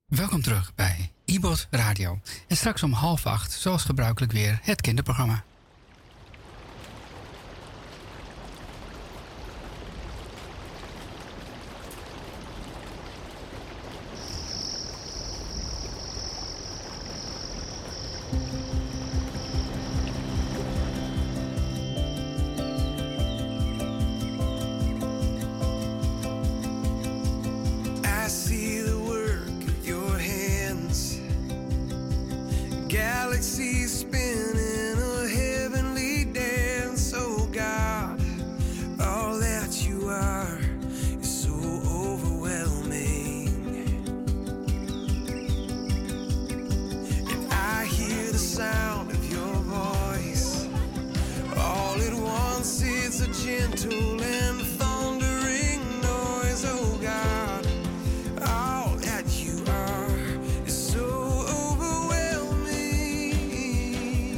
Welkom terug bij iBot Radio. En straks om 7:30, zoals gebruikelijk weer, het kinderprogramma. Galaxies spinning a heavenly dance. Oh God, all that you are is so overwhelming. And I hear the sound of your voice. All at once it's a gentle and thundering noise. Oh God, all that you are is so overwhelming.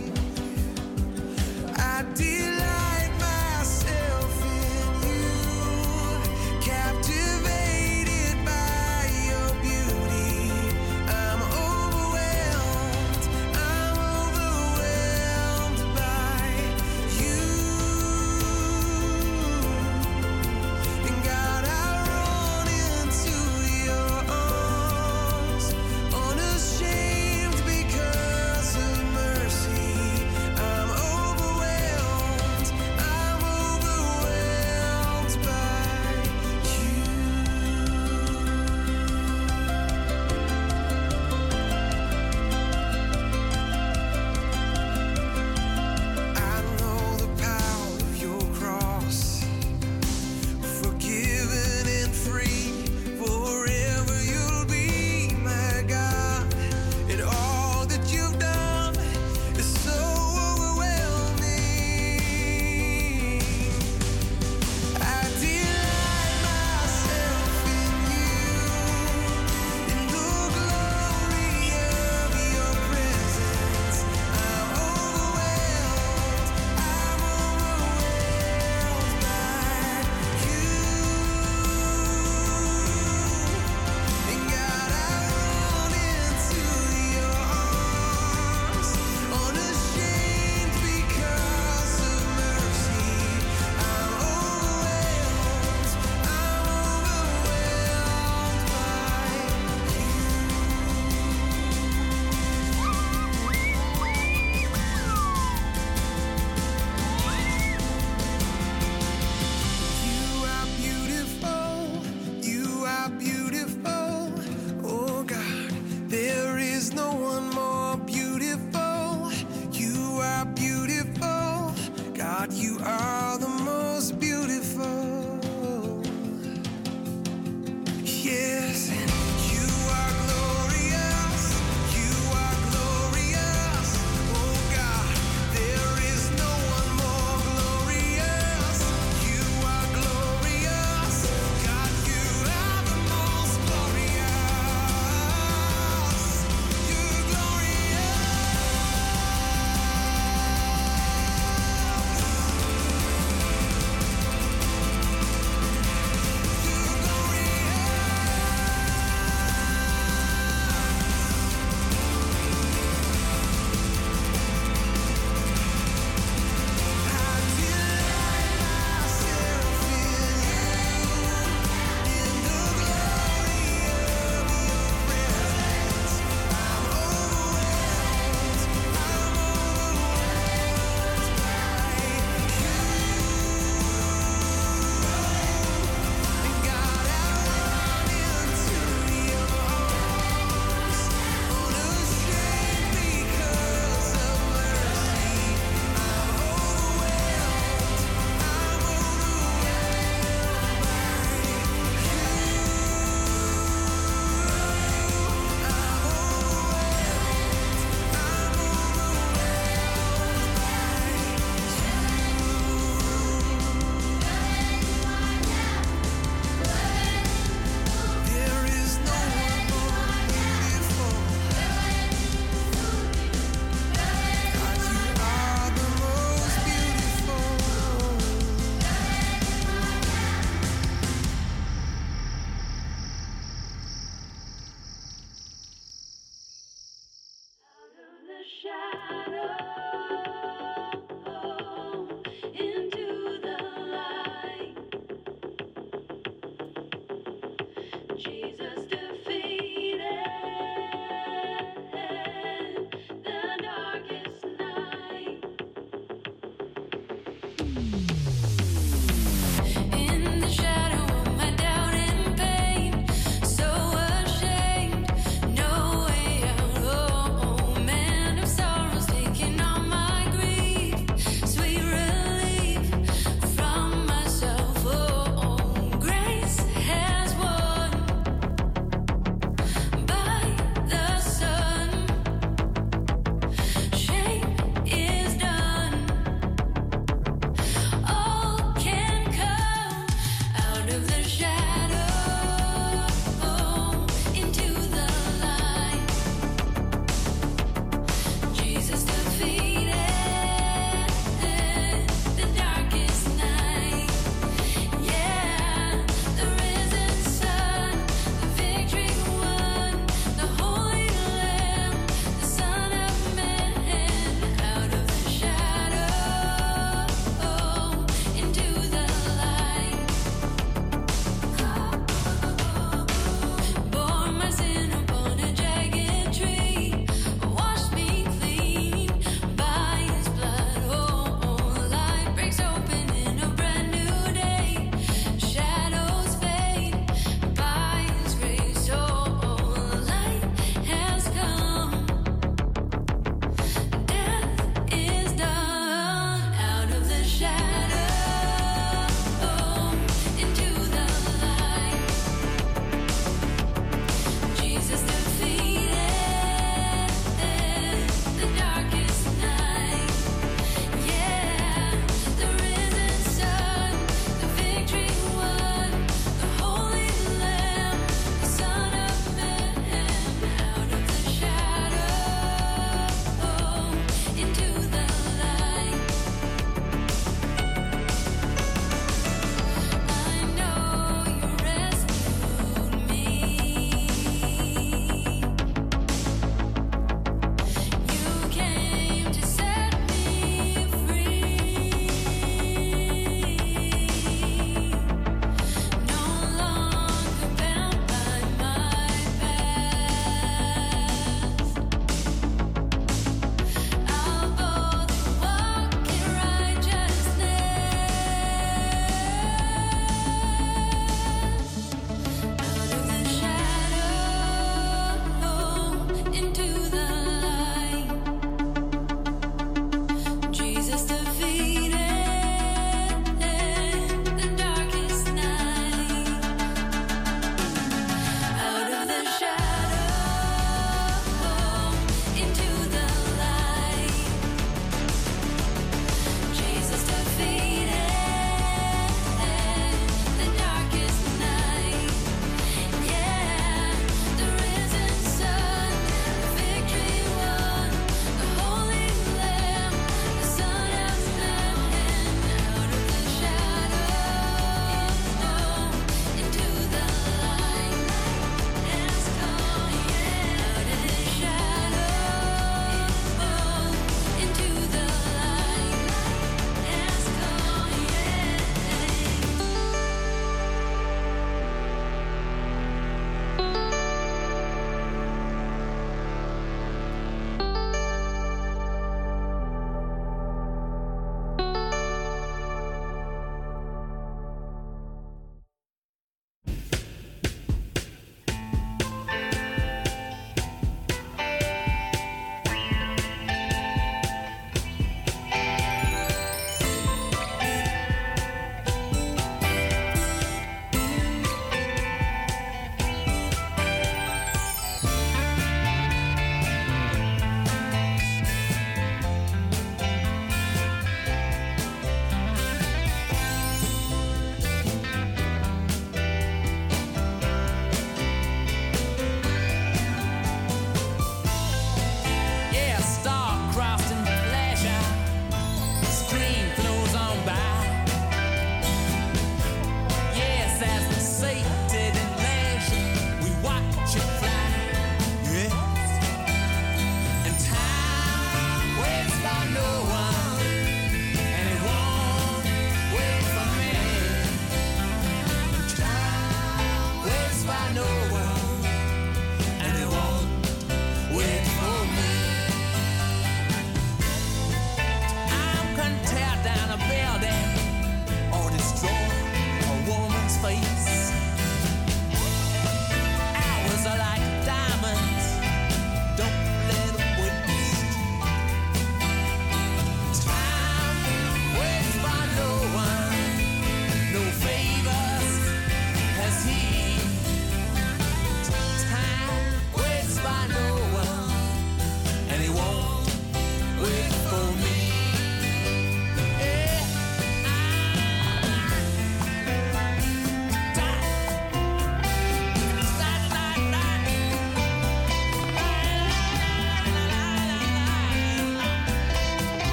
Oh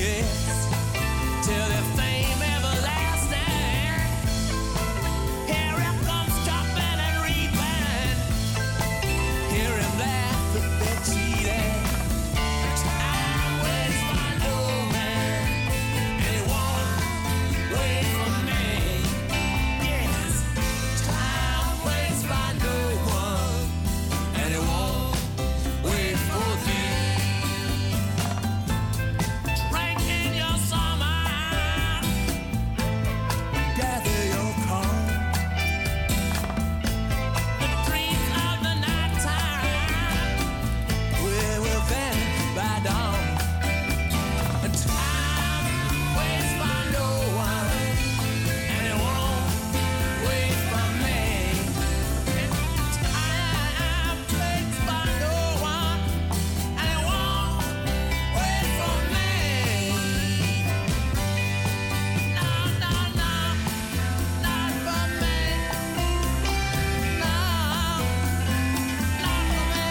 yes, till the fame everlasting. Here it comes chopping and reaping. Hear him laugh at the cheating. Time waits for no man, and it won't wait for me. Yes, time waits for no one, and it won't wait for thee. Drink in your summer, gather your calm. The dreams of the nighttime will vanish by dawn. Time waits for no one, and it won't wait for me. Time waits for no one, and it won't wait for me. No, no, no, not for me. No, not for me.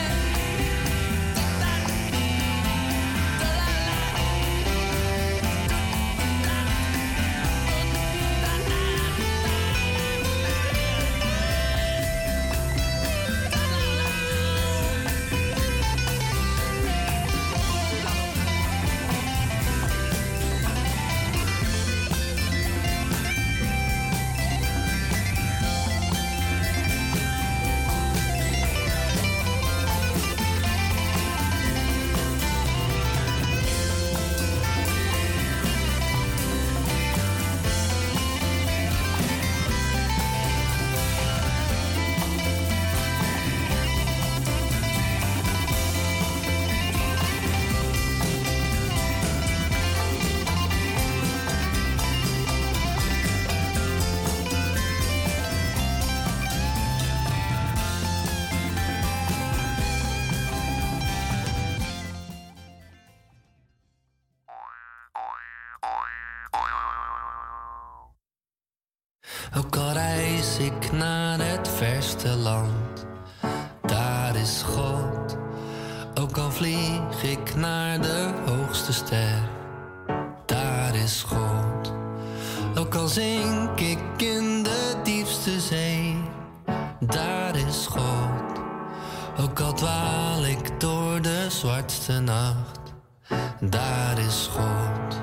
Ook al reis ik naar het verste land, daar is God. Ook al vlieg ik naar de hoogste ster, daar is God. Ook al zink ik in de diepste zee, daar is God. Ook al dwaal ik door de zwartste nacht, daar is God.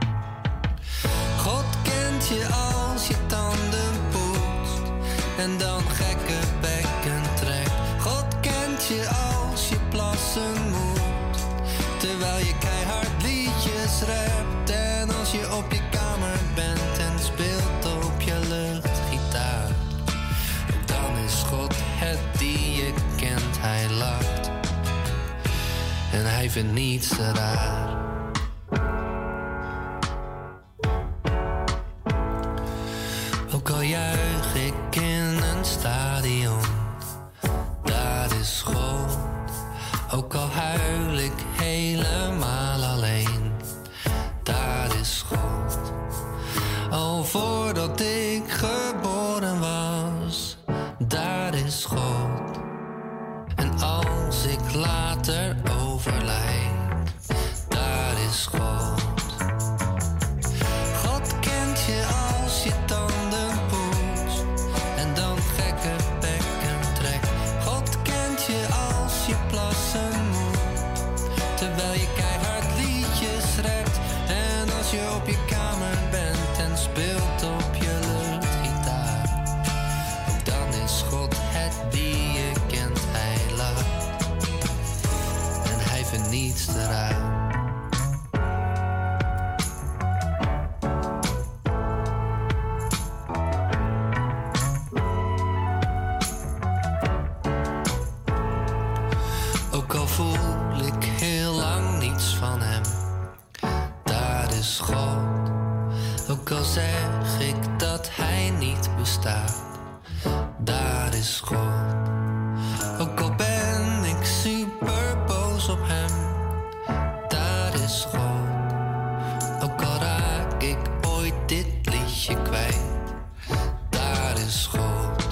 God kent je als je tanden poetst en dan gekke bekken trekt. God kent je als je plassen moet, terwijl je keihard liedjes rapt. En als je op je kamer bent en speelt op je luchtgitaar, dan is God het die je kent. Hij lacht en hij vindt niets te raar. Ook al juich ik in een stadion, daar is God. Ook al huil ik helemaal alleen, daar is God. Al voordat ik geboren was, daar is God. En als ik later overlijd, daar is God. God kent je als je tanden poetst en dan gekke bekken trekt. God kent je als je plassen moet, terwijl je keihard liedjes rapt. En als je op je kamer bent en speelt op je luchtgitaar, ook dan is God het die je kent. Hij lacht en hij vindt niets te raar. Ook al voel ik heel lang niets van hem, daar is God. Ook al zeg ik dat hij niet bestaat, daar is God. Ook al ben ik super boos op hem, daar is God. Ook al raak ik ooit dit liedje kwijt, daar is God.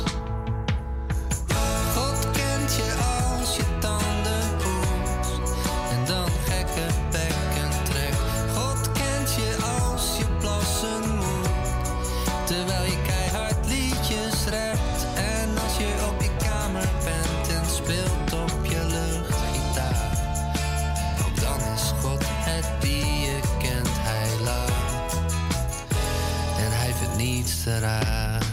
God kent je als je tanden poetst en dan gekke bekken trekt. God kent luisteraar.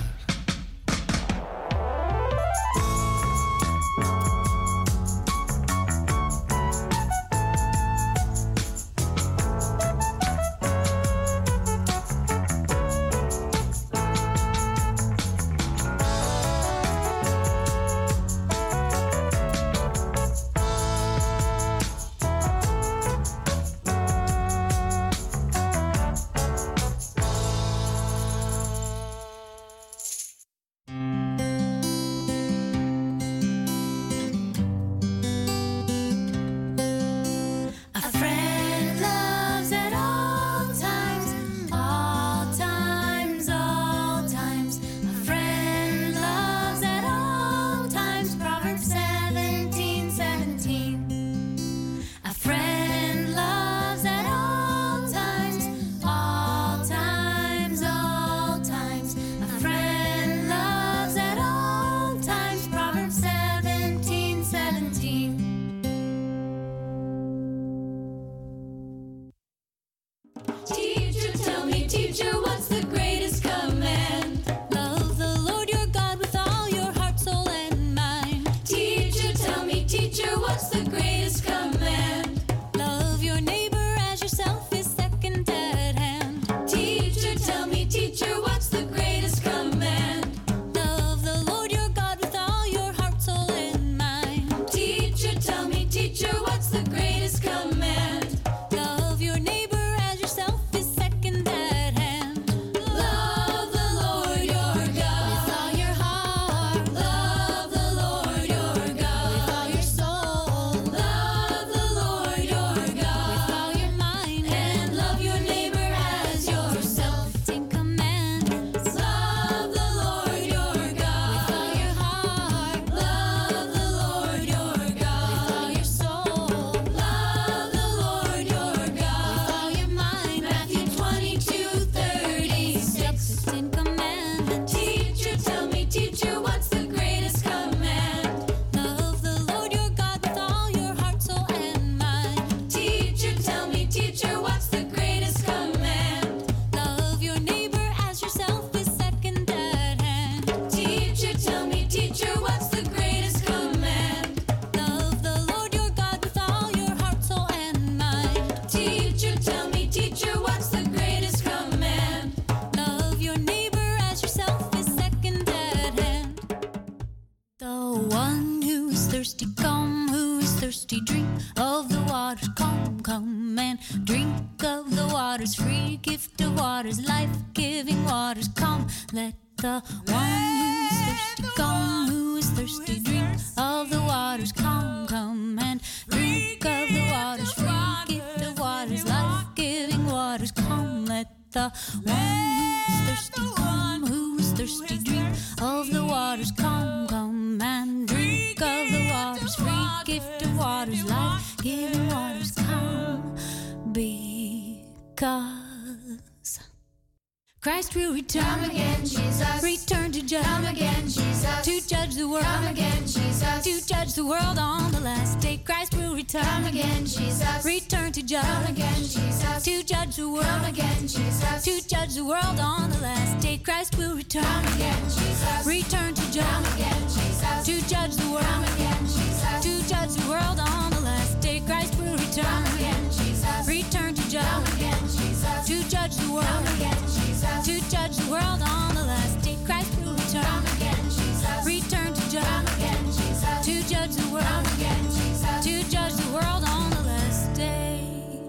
Christ will return. Come again, Jesus. Return to judge. Come again, Jesus. To judge the world. Come again, Jesus. To judge the world on the last day. Christ will return. Come again, Jesus. Return to judge. Come again, Jesus. To judge the world. Come again, Jesus. To judge the world on the last day. Christ will return. Come again, Jesus. Return to judge. Come again, Jesus. To judge the world. Come again, Jesus. To judge the world on the last day. Christ will return. Come again, Jesus. Return to judge. Come again, Jesus. To judge the world. Come again, Jesus. To judge the world on the last day. Christ will return. Come again, Jesus. Return to judge. Come again, Jesus. To judge the world. Come again, Jesus. To judge the world on the last day.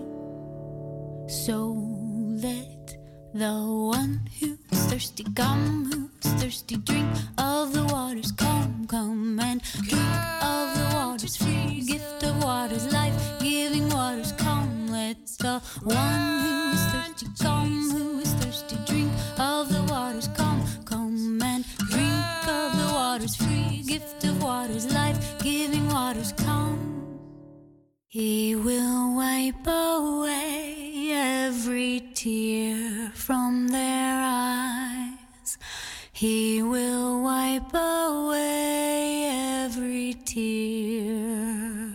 So let the one who's thirsty come, who's thirsty drink of the waters. Come, come and drink of the waters. Free gift of waters, life-giving waters. Come, let the one who's thirsty come, who's thirsty drink of the waters. Come, come and drink of the waters. Free gift of waters, life-giving waters. Come. He will wipe away every tear from their eyes. He will wipe away every tear.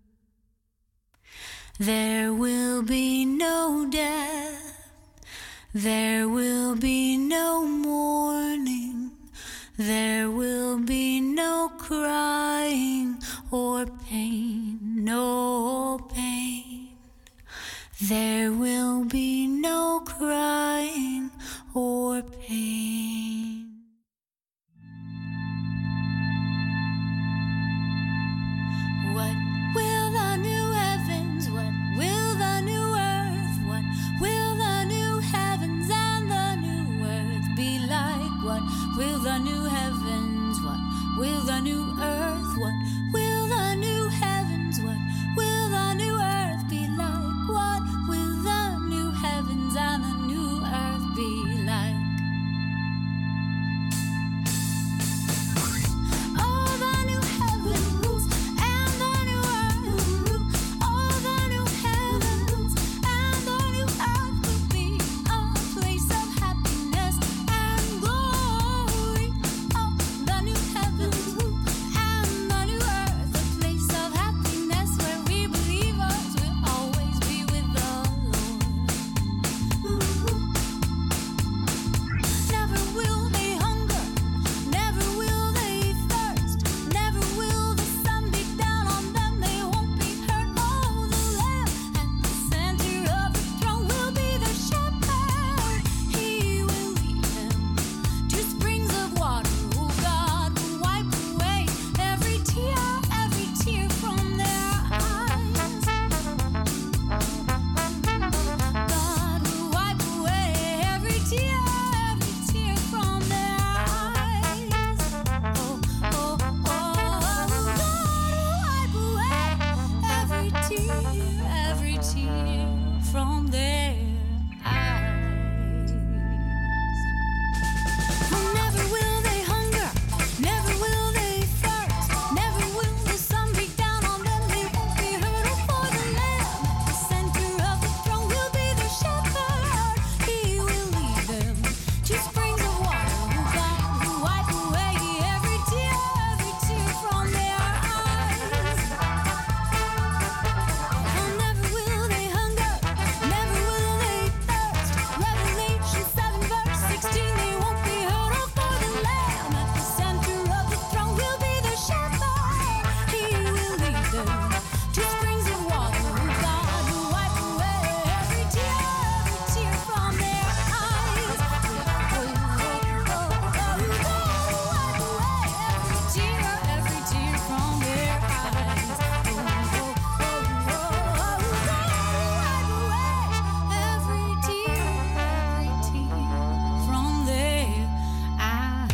There will be no death. There will be no mourning, there will be no crying or pain, no pain. There will be no crying or pain. What will the new heavens, what will the new earth, what will the new heavens and the new earth be like? What will the new heavens, what will the new earth, what will the new heavens, what will the new earth be like? What will the new heavens and the new earth be like? Oh, the new heavens and the new earth. Oh, the new heavens and the new earth will be a place of happiness and glory. Oh, the new heavens and the new earth, a place of happiness where we believers will always be with the Lord. Never will they hunger, never will they thirst, never will the sun beat down on them, they won't be hurt. Oh, the Lamb at the center of the throne will be their shepherd. He will lead them to springs of water. Oh, God will wipe away every tear from their eyes. God will wipe away every tear from their eyes. Oh, oh, oh, God will wipe away every tear from their eyes. Oh, never will they hunger, never will they thirst, never will the sun beat down on them, they won't be hurt. Oh, for the Lamb at the center of the throne will be their shepherd. He will lead them to springs of water. Oh, God will wipe away every tear from their eyes. Oh, never will they hunger, never will they thirst. Revelation 7 verse 16, they won't be hurt. Oh, for the Lamb at the center of the throne will be their shepherd. He will lead them to springs of water. Oh, God will wipe away every tear from their eyes. Oh, God will wipe away every tear from their eyes. Oh, God will wipe away every tear from their eyes.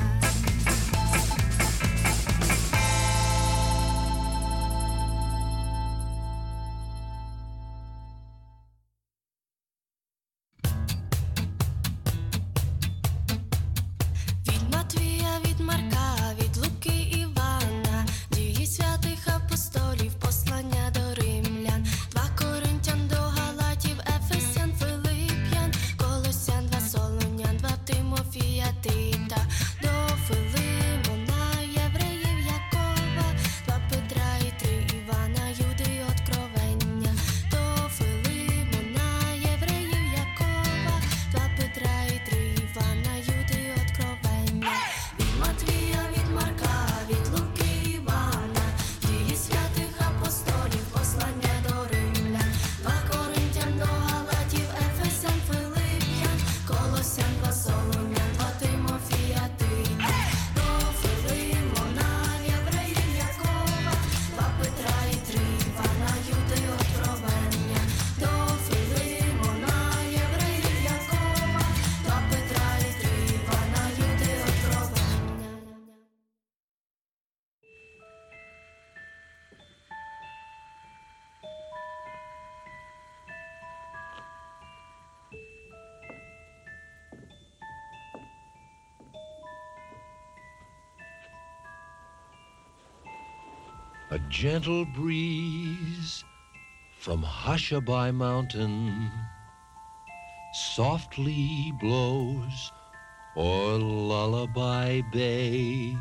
Від Матвія, від Марка, від Луки, Івана, дії святих апостолів, послання до римлян, 2 Коринтян до Галатів, Ефесян, Филип'ян, Колосян, 2 Солонян, 2 Тимофія, Тита, до Филимона, Євреїв, Якова, 2 Петра і 3 Івана, Юди, Откровення, до Филимона, Євреїв, Якова, 2 Петра і 3 Івана, Юди, Откровення. Від Матвія, від Марка, від Луки, Івана, дії святих апостолів, послання до римлян, 2 Коринтян до Галатів, Ефесян, Филип'ян, Колосян, 2 Солонян, 2 Тимофія, Тита, до Филимона, Євреїв, Якова, 2 Петра і 3 Івана, Юди, Откровення, до Филимона, Євреїв, Якова, 2 Петра і 3 Івана, Юди, Откровення. A gentle breeze from Hushabye Mountain softly blows o'er Lullaby Bay.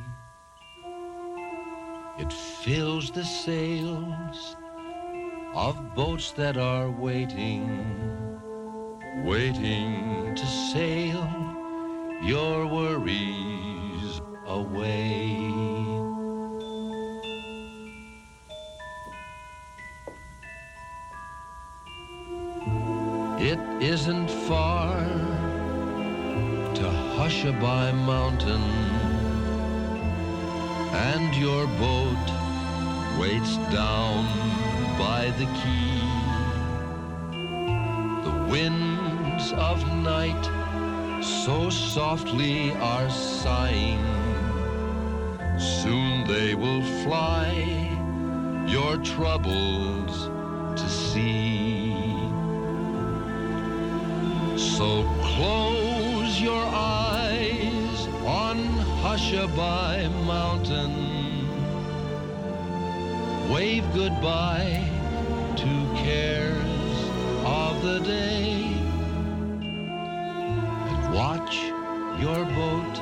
It fills the sails of boats that are waiting waiting to sail your worries away. It isn't far to Hushabye Mountain, and your boat waits down by the quay. The winds of night so softly are sighing, soon they will fly your troubles to sea. So close your eyes on Hushabye Mountain, wave goodbye to cares of the day, and watch your boat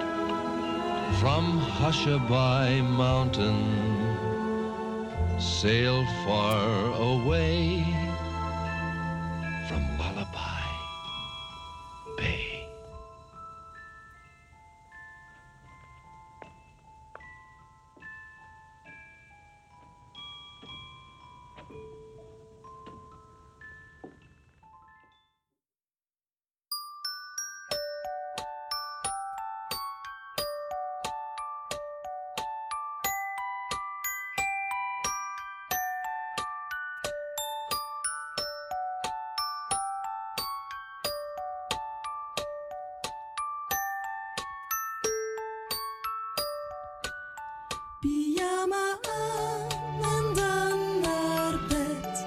from Hushabye Mountain sail far away from Lullaby Bay. Pyjama aan en dan naar bed,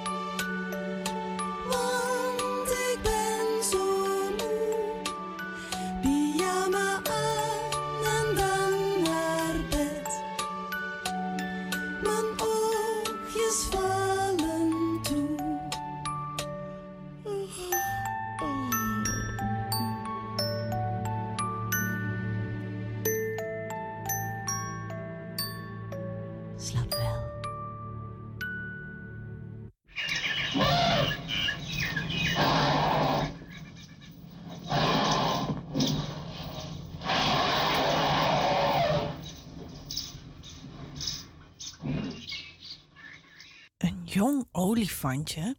want ik ben zo moe. Pyjama aan en dan naar bed, mijn oogjes vallen toe. Slaap wel. Een jong olifantje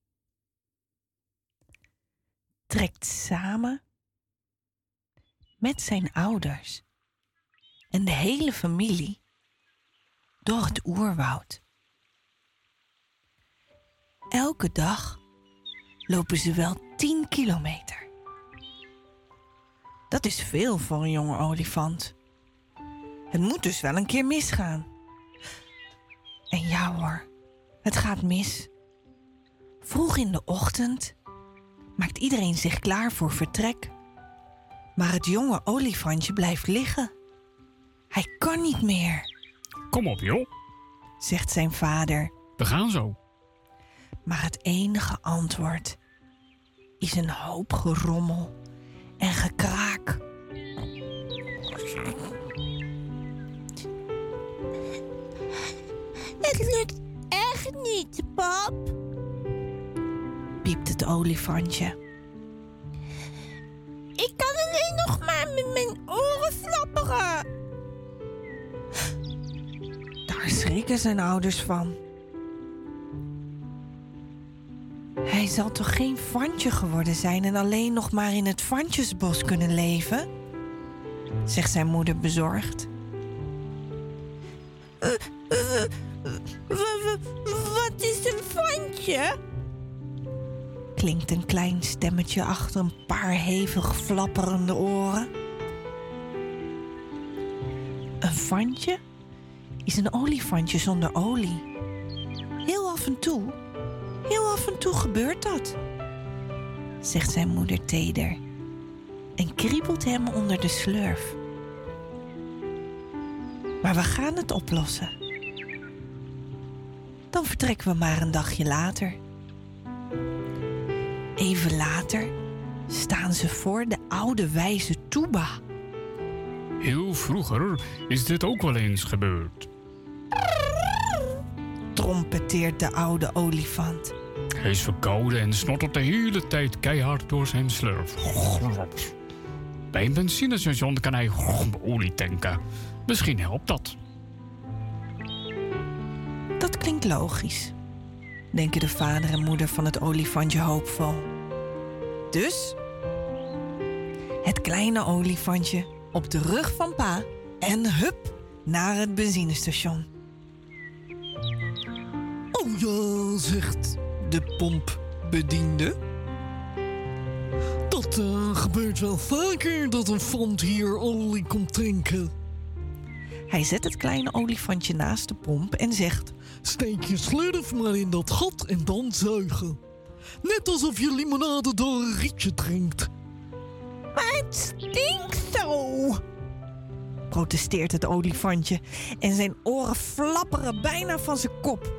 trekt samen met zijn ouders en de hele familie door het oerwoud. Elke dag lopen ze wel 10 kilometer. Dat is veel voor een jonge olifant. Het moet dus wel een keer misgaan. En ja hoor, het gaat mis. Vroeg in de ochtend maakt iedereen zich klaar voor vertrek. Maar het jonge olifantje blijft liggen. Hij kan niet meer, Kom op, joh. zegt zijn vader. We gaan zo. Maar het enige antwoord is een hoop gerommel en gekraak. Het lukt echt niet, pap. Piept het olifantje. Ik kan alleen nog maar met mijn oren flapperen. Daar schrikken zijn ouders van. Hij zal toch geen vantje geworden zijn en alleen nog maar in het vantjesbos kunnen leven? Zegt zijn moeder bezorgd. Wat is een vantje? Klinkt een klein stemmetje achter een paar hevig flapperende oren. Een vantje is een olifantje zonder olie. Heel af en toe gebeurt dat, zegt zijn moeder teder en kriebelt hem onder de slurf. Maar we gaan het oplossen. Dan vertrekken we maar een dagje later. Even later staan ze voor de oude wijze Toeba. Heel vroeger is dit ook wel eens gebeurd. Trompeteert de oude olifant. Hij is verkouden en snottert de hele tijd keihard door zijn slurf. Bij een benzinestation kan hij olie tanken. Misschien helpt dat. Dat klinkt logisch, denken de vader en moeder van het olifantje hoopvol. Dus het kleine olifantje op de rug van pa en hup naar het benzinestation. Oh ja, zegt de pompbediende. Dat gebeurt wel vaker dat een fant hier olie komt drinken. Hij zet het kleine olifantje naast de pomp en zegt: Steek je slurf maar in dat gat en dan zuigen. Net alsof je limonade door een rietje drinkt. Maar het stinkt zo. Protesteert het olifantje en zijn oren flapperen bijna van zijn kop.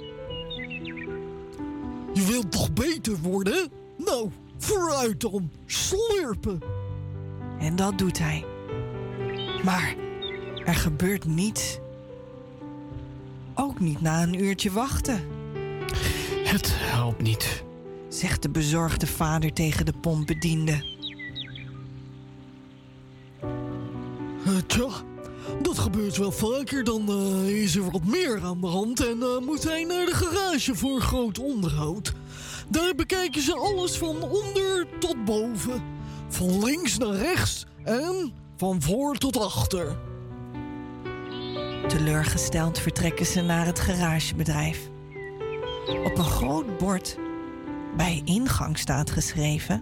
Je wilt toch beter worden? Nou, vooruit dan, slurpen. En dat doet hij. Maar er gebeurt niets. Ook niet na een uurtje wachten. Het helpt niet, zegt de bezorgde vader tegen de pompbediende. Tja, dat gebeurt wel vaker. Dan is er wat meer aan de hand en moet hij naar de garage voor groot onderhoud. Daar bekijken ze alles van onder tot boven. Van links naar rechts en van voor tot achter. Teleurgesteld vertrekken ze naar het garagebedrijf. Op een groot bord bij ingang staat geschreven: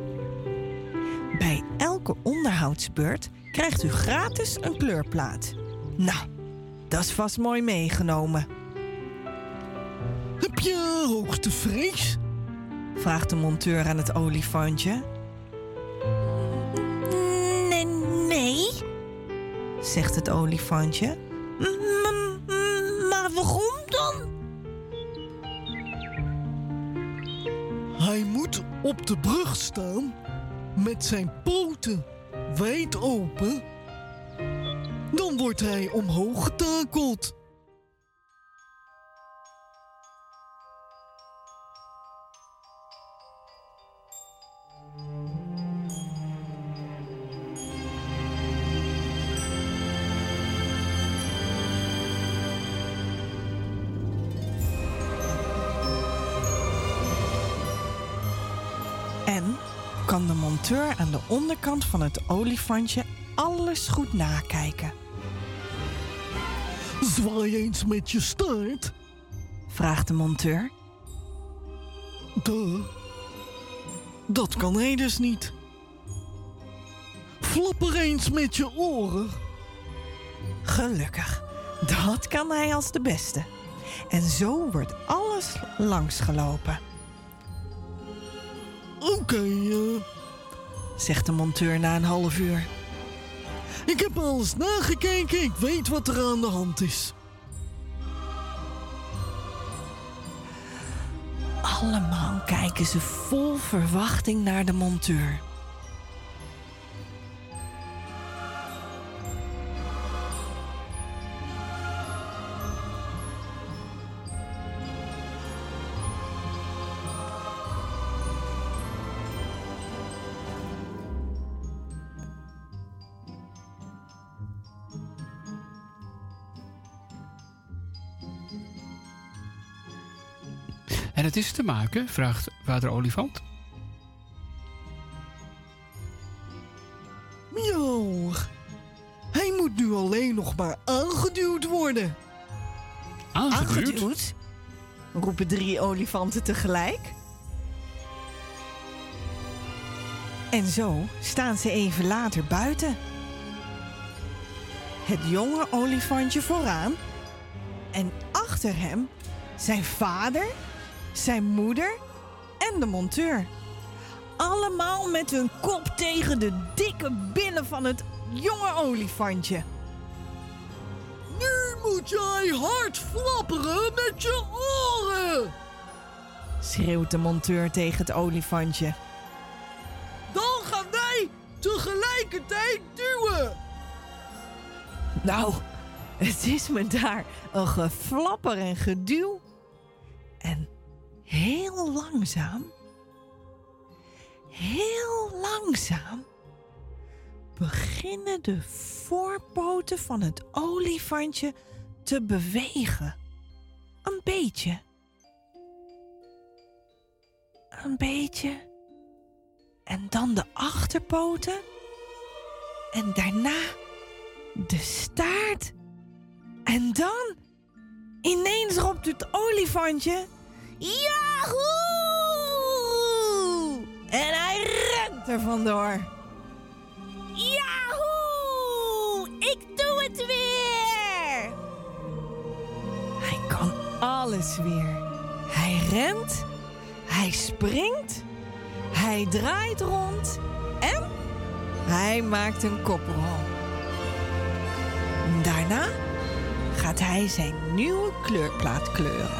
bij elke onderhoudsbeurt krijgt u gratis een kleurplaat. Nou, dat is vast mooi meegenomen. Heb je hoogtevrees? Vraagt de monteur aan het olifantje. Nee, zegt het olifantje. maar waarom dan? Hij moet op de brug staan met zijn poten wijd open. Dan wordt hij omhoog getakeld. En kan de monteur aan de onderkant van het olifantje alles goed nakijken. Zwaai eens met je staart, vraagt de monteur. Dat kan hij dus niet. Flapper eens met je oren. Gelukkig, dat kan hij als de beste. En zo wordt alles langsgelopen. Oké, zegt de monteur na een half uur. Ik heb alles nagekeken, ik weet wat er aan de hand is. Allemaal kijken ze vol verwachting naar de monteur. En het is te maken, vraagt vader olifant. Miauw. Hij moet nu alleen nog maar aangeduwd worden. Aangeduwd? Roepen 3 olifanten tegelijk. En zo staan ze even later buiten. Het jonge olifantje vooraan. En achter hem zijn vader, zijn moeder en de monteur. Allemaal met hun kop tegen de dikke billen van het jonge olifantje. Nu moet jij hard flapperen met je oren, schreeuwt de monteur tegen het olifantje. Dan gaan wij tegelijkertijd duwen. Nou, het is me daar een geflapper en geduw. En heel langzaam beginnen de voorpoten van het olifantje te bewegen. Een beetje. En dan de achterpoten. En daarna de staart. En dan ineens roept het olifantje: Yahoo! En hij rent er vandoor. Yahoo! Ik doe het weer! Hij kan alles weer. Hij rent, hij springt, hij draait rond en hij maakt een koprol. Daarna gaat hij zijn nieuwe kleurplaat kleuren.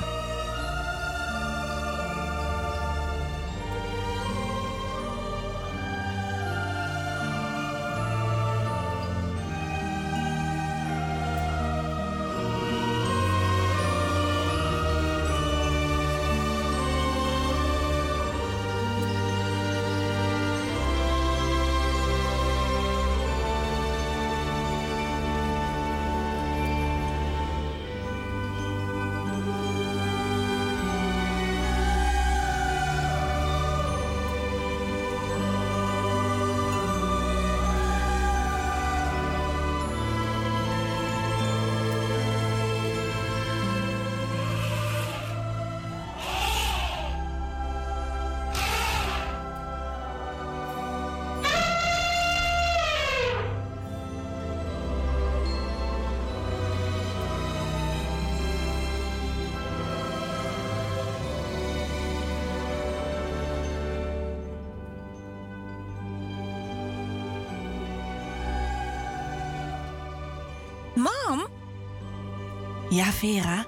Mam? Ja, Vera?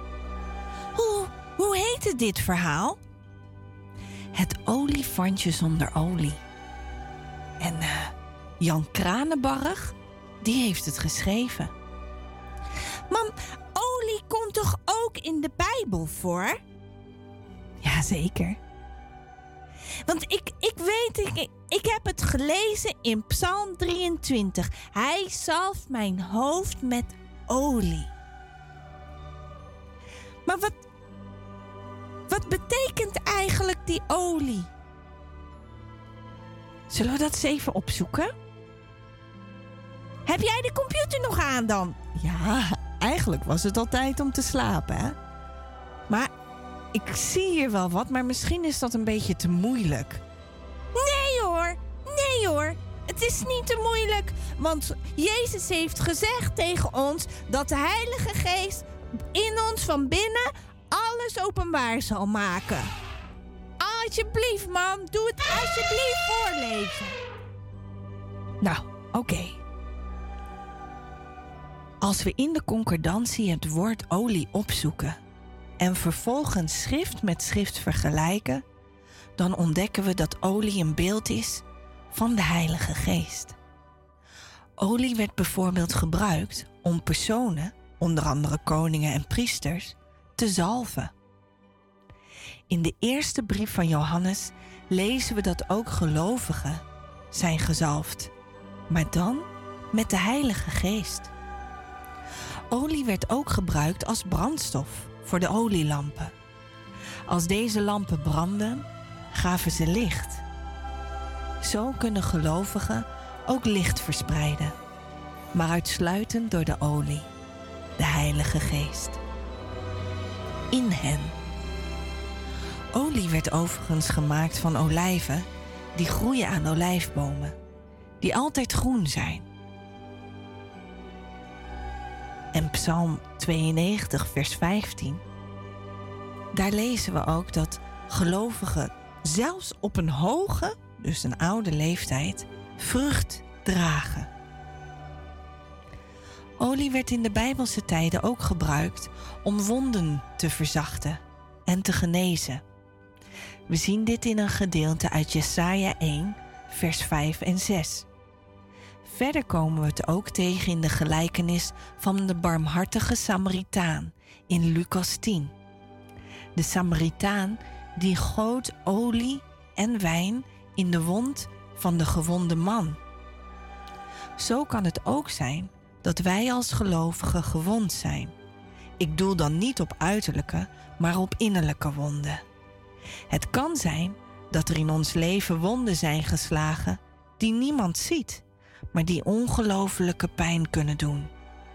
Hoe heette dit verhaal? Het olifantje zonder olie. En Jan Kranenbarg, die heeft het geschreven. Mam, olie komt toch ook in de Bijbel voor? Jazeker. Want ik heb het gelezen in Psalm 23. Hij zalft mijn hoofd met olie. Maar wat betekent eigenlijk die olie? Zullen we dat eens even opzoeken? Heb jij de computer nog aan dan? Ja, eigenlijk was het al tijd om te slapen, hè? Maar ik zie hier wel wat, maar misschien is dat een beetje te moeilijk. Nee hoor, het is niet te moeilijk. Want Jezus heeft gezegd tegen ons dat de Heilige Geest in ons van binnen alles openbaar zal maken. Alsjeblieft, mam, doe het alsjeblieft voorlezen. Nou, oké. Als we in de concordantie het woord olie opzoeken en vervolgens schrift met schrift vergelijken, dan ontdekken we dat olie een beeld is van de Heilige Geest. Olie werd bijvoorbeeld gebruikt om personen, onder andere koningen en priesters, te zalven. In de eerste brief van Johannes lezen we dat ook gelovigen zijn gezalfd, maar dan met de Heilige Geest. Olie werd ook gebruikt als brandstof voor de olielampen. Als deze lampen brandden, gaven ze licht. Zo kunnen gelovigen ook licht verspreiden, maar uitsluitend door de olie, de Heilige Geest. In hen. Olie werd overigens gemaakt van olijven die groeien aan olijfbomen, die altijd groen zijn. En Psalm 92, vers 15, daar lezen we ook dat gelovigen zelfs op een hoge, dus een oude leeftijd, vrucht dragen. Olie werd in de Bijbelse tijden ook gebruikt om wonden te verzachten en te genezen. We zien dit in een gedeelte uit Jesaja 1, vers 5 en 6. Verder komen we het ook tegen in de gelijkenis van de barmhartige Samaritaan in Lucas 10. De Samaritaan die goot olie en wijn in de wond van de gewonde man. Zo kan het ook zijn dat wij als gelovigen gewond zijn. Ik doel dan niet op uiterlijke, maar op innerlijke wonden. Het kan zijn dat er in ons leven wonden zijn geslagen die niemand ziet, maar die ongelofelijke pijn kunnen doen.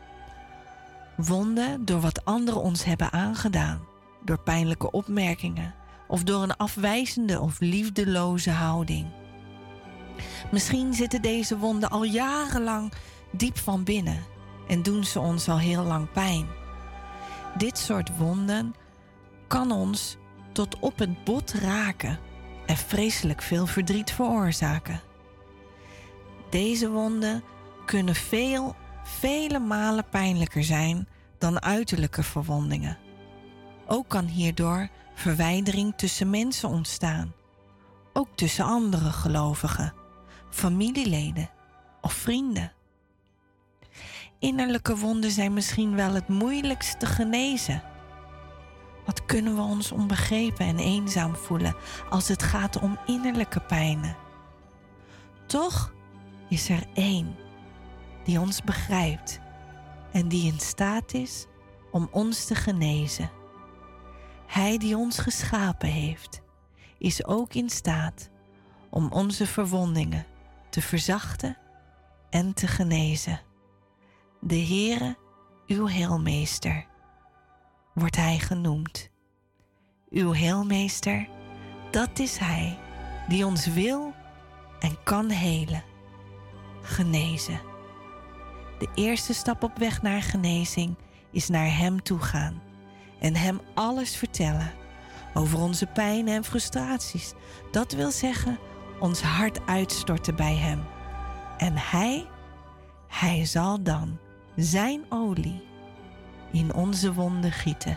Wonden door wat anderen ons hebben aangedaan, door pijnlijke opmerkingen of door een afwijzende of liefdeloze houding. Misschien zitten deze wonden al jarenlang diep van binnen en doen ze ons al heel lang pijn. Dit soort wonden kan ons tot op het bot raken en vreselijk veel verdriet veroorzaken. Deze wonden kunnen vele malen pijnlijker zijn dan uiterlijke verwondingen. Ook kan hierdoor verwijdering tussen mensen ontstaan, ook tussen andere gelovigen, familieleden of vrienden. Innerlijke wonden zijn misschien wel het moeilijkst te genezen. Wat kunnen we ons onbegrepen en eenzaam voelen als het gaat om innerlijke pijnen? Toch is er één die ons begrijpt en die in staat is om ons te genezen. Hij die ons geschapen heeft, is ook in staat om onze verwondingen te verzachten en te genezen. De Heere, uw heelmeester, wordt hij genoemd. Uw heelmeester, dat is hij die ons wil en kan helen, genezen. De eerste stap op weg naar genezing is naar hem toe gaan en hem alles vertellen over onze pijnen en frustraties. Dat wil zeggen, ons hart uitstorten bij hem. En hij zal dan zijn olie in onze wonden gieten,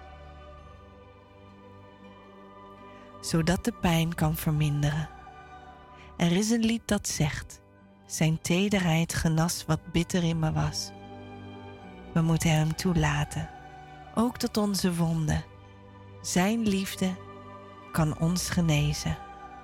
zodat de pijn kan verminderen. Er is een lied dat zegt: zijn tederheid genas wat bitter in me was. We moeten hem toelaten, ook tot onze wonden. Zijn liefde kan ons genezen.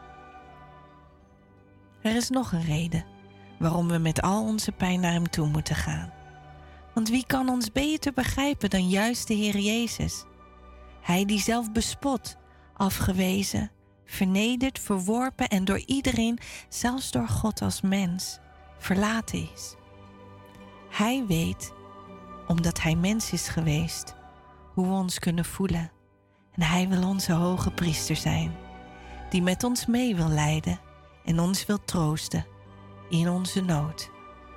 Er is nog een reden waarom we met al onze pijn naar hem toe moeten gaan. Want wie kan ons beter begrijpen dan juist de Heer Jezus? Hij die zelf bespot, afgewezen, vernederd, verworpen en door iedereen, zelfs door God als mens, verlaten is. Hij weet, omdat hij mens is geweest, hoe we ons kunnen voelen. En hij wil onze hoge priester zijn, die met ons mee wil lijden en ons wil troosten in onze nood.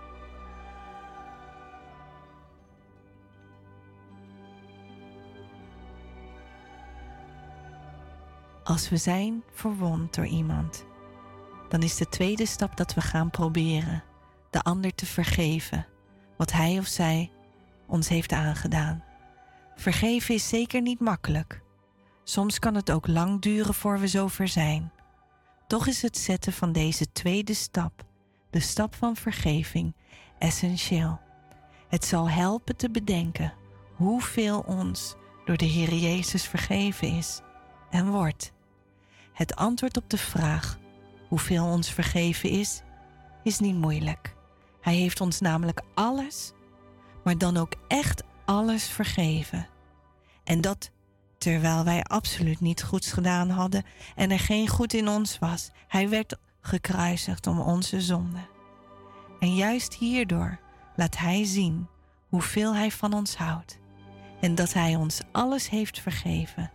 Als we zijn verwond door iemand, dan is de tweede stap dat we gaan proberen de ander te vergeven wat hij of zij ons heeft aangedaan. Vergeven is zeker niet makkelijk. Soms kan het ook lang duren voor we zover zijn. Toch is het zetten van deze tweede stap, de stap van vergeving, essentieel. Het zal helpen te bedenken hoeveel ons door de Heer Jezus vergeven is en wordt. Het antwoord op de vraag hoeveel ons vergeven is niet moeilijk. Hij heeft ons namelijk alles, maar dan ook echt alles vergeven. En dat terwijl wij absoluut niet goeds gedaan hadden en er geen goed in ons was. Hij werd gekruisigd om onze zonde. En juist hierdoor laat hij zien hoeveel hij van ons houdt en dat hij ons alles heeft vergeven.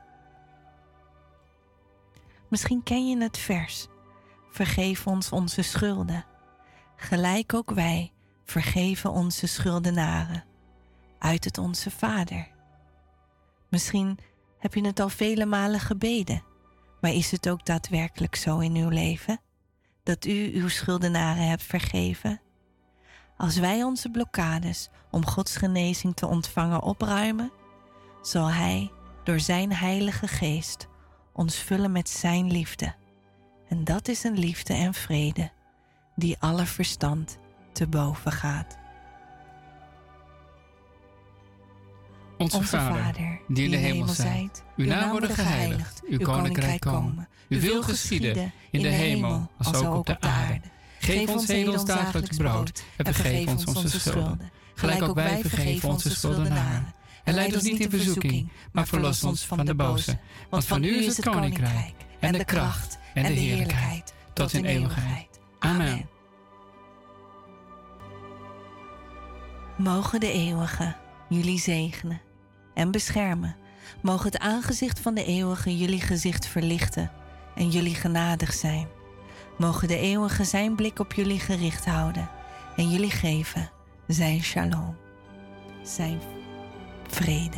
Misschien ken je het vers: vergeef ons onze schulden, gelijk ook wij vergeven onze schuldenaren, uit het Onze Vader. Misschien heb je het al vele malen gebeden, maar is het ook daadwerkelijk zo in uw leven, dat u uw schuldenaren hebt vergeven? Als wij onze blokkades om Gods genezing te ontvangen opruimen, zal Hij door zijn Heilige Geest ons vullen met zijn liefde. En dat is een liefde en vrede die alle verstand te boven gaat. Onze Vader, die in de hemel zijt, uw naam worden geheiligd, uw koninkrijk komen. Uw wil geschieden in de hemel, als ook op de aarde. Geef ons heden ons dagelijks brood en vergeef ons onze schulden, gelijk ook wij vergeven onze schuldenaren. En leid ons niet in verzoeking, maar verlos ons van de boze. Want van u is het koninkrijk en de kracht en de heerlijkheid tot in eeuwigheid. Amen. Mogen de eeuwige jullie zegenen en beschermen. Mogen het aangezicht van de eeuwige jullie gezicht verlichten en jullie genadig zijn. Mogen de eeuwige zijn blik op jullie gericht houden en jullie geven zijn shalom, zijn vrede.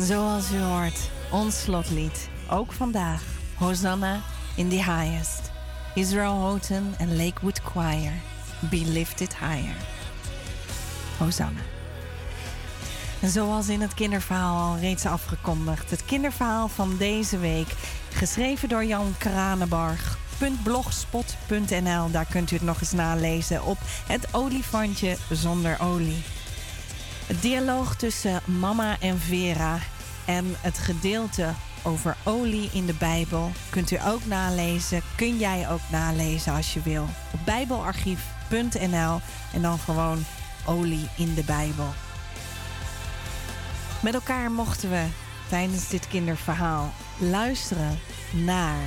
Zoals u hoort, ons slotlied, ook vandaag. Hosanna in the highest. Israel Houghton en Lakewood Choir. Be lifted higher. Hosanna. En zoals in het kinderverhaal al reeds afgekondigd. Het kinderverhaal van deze week. Geschreven door Jan Kranenbarg. .blogspot.nl. Daar kunt u het nog eens nalezen op het olifantje zonder olie. Het dialoog tussen mama en Vera en het gedeelte over olie in de Bijbel kunt u ook nalezen. Kun jij ook nalezen als je wil. Op bijbelarchief.nl en dan gewoon olie in de Bijbel. Met elkaar mochten we tijdens dit kinderverhaal luisteren naar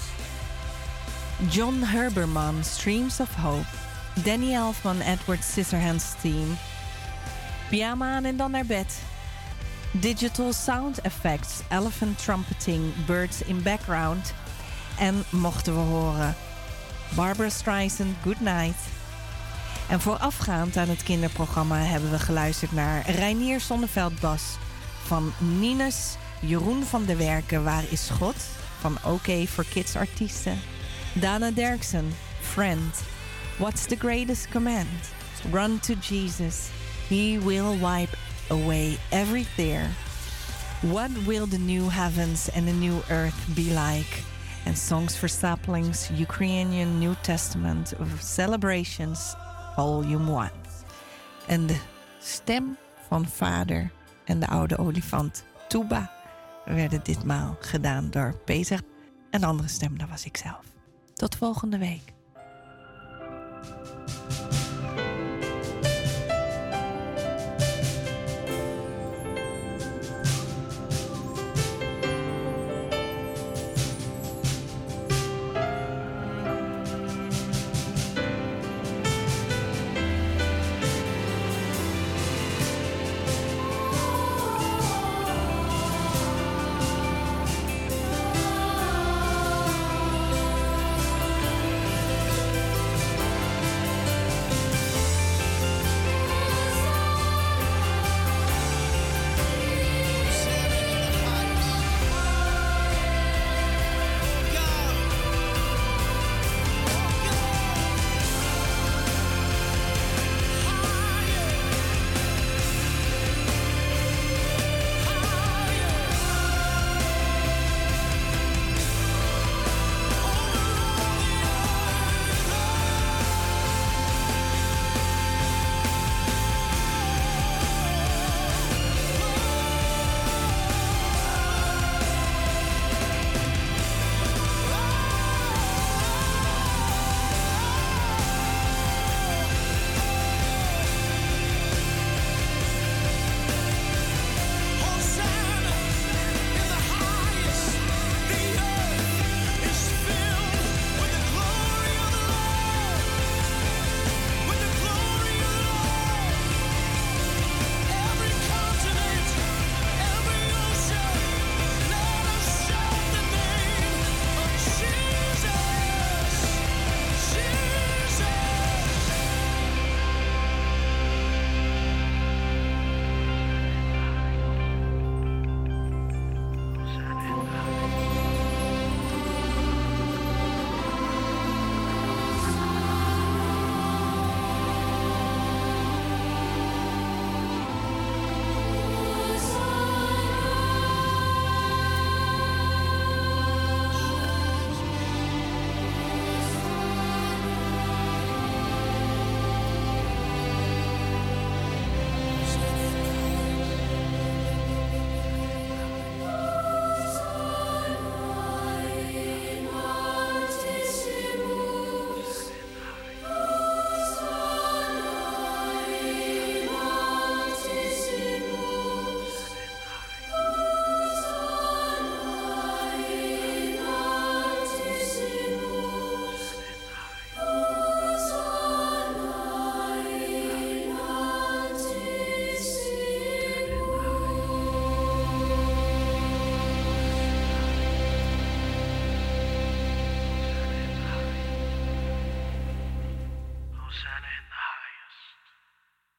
John Herbermann, Streams of Hope, Danny Elfman, Edward Scissorhands Theme, pyjama aan en dan naar bed, digital sound effects, elephant trumpeting, birds in background en mochten we horen Barbra Streisand, Good Night. En voorafgaand aan het kinderprogramma hebben we geluisterd naar Reinier Sonneveld-Bas van Nines, Jeroen van der Werken, Waar is God? Van OK voor Kids Artiesten, Dana Derksen, Friend, What's the Greatest Command? Run to Jesus, He will wipe away every tear. What will the new heavens and the new earth be like? And Songs for Saplings, Ukrainian New Testament of Celebrations, Volume 1. En de stem van vader en de oude olifant Tuba werden ditmaal gedaan door Peter. En de andere stem, dat was ik zelf. Tot volgende week.